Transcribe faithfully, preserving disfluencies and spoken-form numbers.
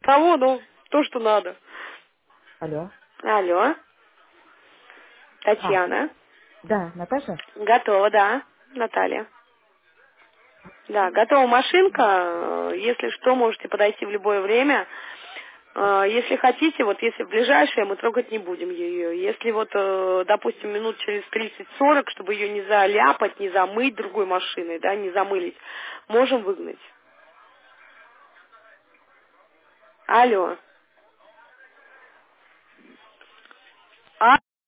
Того, ну, то, что надо. Алло. Алло, А, Татьяна. да, Наташа? Готова, да, Наталья. Да, готова машинка. Э, Если что, можете подойти в любое время. Э, Если хотите, вот если в ближайшее, мы трогать не будем ее. Если вот, э, допустим, минут через тридцать-сорок, чтобы ее не заляпать, не замыть другой машиной, да, не замылить, можем выгнать. Алло. А